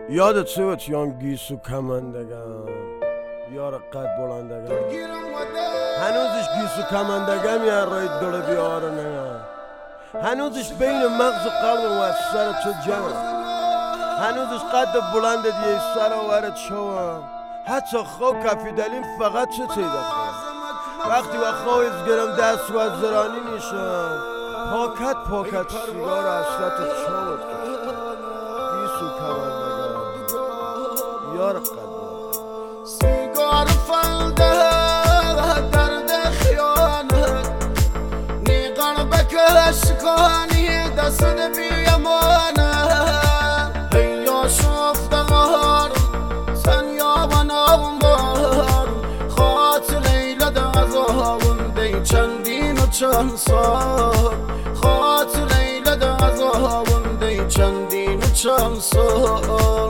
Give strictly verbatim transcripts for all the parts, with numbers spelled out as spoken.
یادت چه بود چیام گیسو کمندگم یار قد بلندگم هنوزش گیسو کمندگم یا رای دل بیارنه هنوزش بین مغز و قلب و سر تو جمع هنوزش قد بلند دیه سر و ورد شوم حتی خواه کفی دلیم فقط چه تیده خواهم وقتی و خواه ازگرم دست و از زرانی نیشم پاکت پاکت سیگار و حسرت چوت گیسو کمندگم یار قد سیگار فلده درد خیانه نیقن بکش کنی دست بیامانه هیا شفت غار سن یا بنامار خاط لیله دعذابون دی چندین و چند سال خاط لیله دعذابون دی چندین و چند سال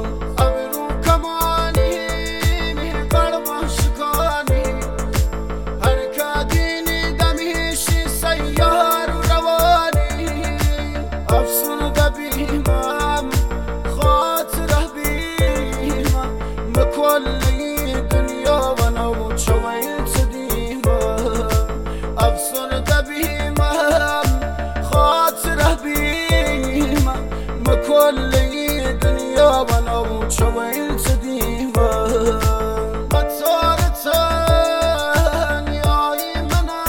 كل دنيا وانا وشويت ديما قطرت يا يمنا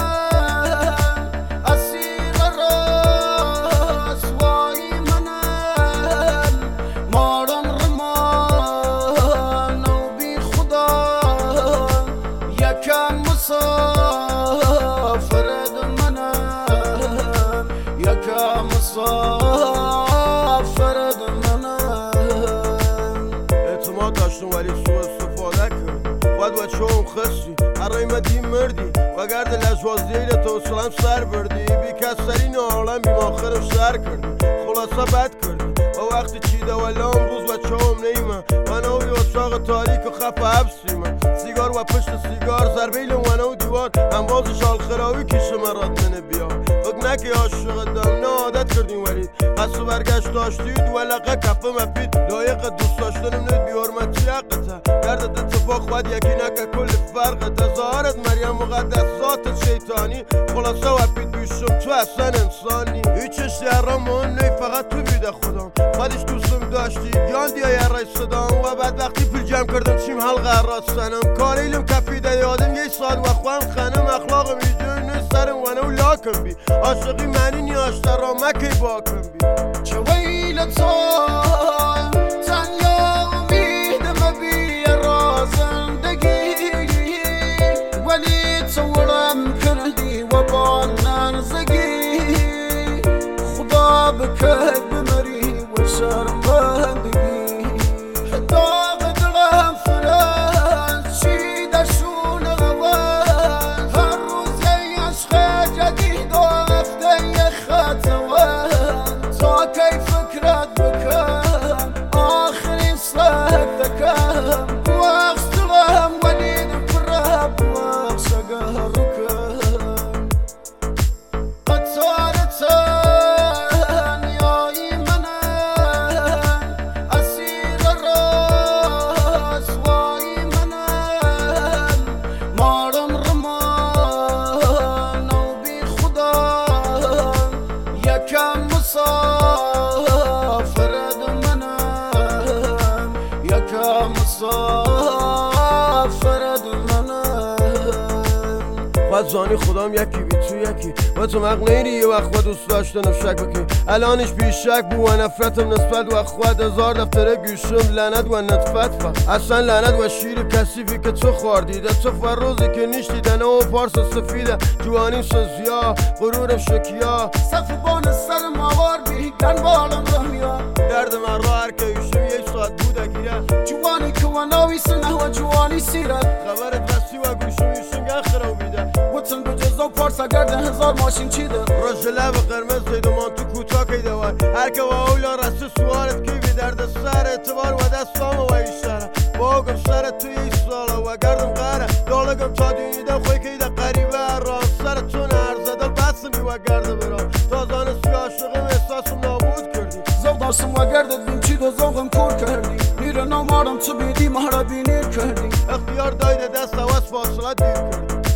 اسير الراس وايمنا مارم رمان وبي خدا يا كان مسافر دمنا يا كان مسافر داشتم ولی سوء استفاده کرد باید و چون خستی هر مدی مردی و گرد لجوازیل تو سلام سر بردی بی کسرین عالم بی ماخرم سر کردی خلاصه بد کردی و وقتی چیده و لام روز و چون نیمه من او بی وساق تاریک و خف حبسیمه سیگار و پشت سیگار زربیل و منو دیوار انباز شال خراوی کشه مراد منه بیا فکر نکی عاشق دم نه عادت کردیم ولی قصد برگشت داشتید و لقه کفه مپید لایق دوست داشتنم ند بی حرمتی حقته گردت اتفاق باید یکی نکه کل فرقته ظاهرت مریم مقدس ذات شیطانی خلاصه و پید بیشم تو اصلا انسانی هیچش دیرم مهم نی فقط تو بیده خودم خودش دوستم داشتی یان دیا یه رای صدام و بعد وقتی پول جمع کردم چیم حلقه راستنم کاریلم کفیده یادم یه سال و خوام خانم اخلاقم ایجور نیست سرم و نو لاکم بی عاشقی منی نیاش در را مکی باکم بی چه ویل تو تنیا امیدم بی را زندگی ولی تورم کردی و با نرزگی خدا بکر بمری و شرمندگی داغ دلم فرد چیده شون غوان هر روز یه عشق جدید و هفته یه خطوان تا کی فکرت بکن آخرین صحتکم وقت دلم ولید پرب وقت شگر کن قطارتن یای منن اسیر راس وای منن مارم رمان و بی خدا یکم مسافر دمنم یکم مسافر دمنم باید زانی خودم یکی بی تو یکی و تو مق نیری یه وقت با دوست داشتنم شک بکی الانش بی شک بو و نفرتم نسبت و خود هزار دفتره گوشم لعنت و نطفت فقط اصلا لعنت و شیر کسیفی که تو خوردیده تو فروزی که نیشتیدنه و پارس سفیده جوانیم سزیا غرورم شکیا صف بان سر موار بی دنبالم رمیا درد من را هر که ایشم یک ساعت بوده گیره جوانی که و ناوی سنه و جوانی سیرت خبرت رسی و گوشم ایشم گخرا بیده وطن به جزا و پارسا گرده هزار ماشین چیده رژ لب قرمز زید و مانتو کوتا که دوار هر که و اولا رسته سوارت که بی درد سر اعتبار و دستام و ایشتره باگم سر تو یک ساله و گردم قره دالگم تا دیدم خوی که ایده قریبه را سر تو نهر زده بسم بی و گرده برا تازانه سی عاشقم احساسم نابود کردی زوق داشتم و گردت بیم چید و زوقم کور کردی میرن آمارم تو بیدی ما را بینی کردی اختیار دایده دست عوض فاصله دیر کردی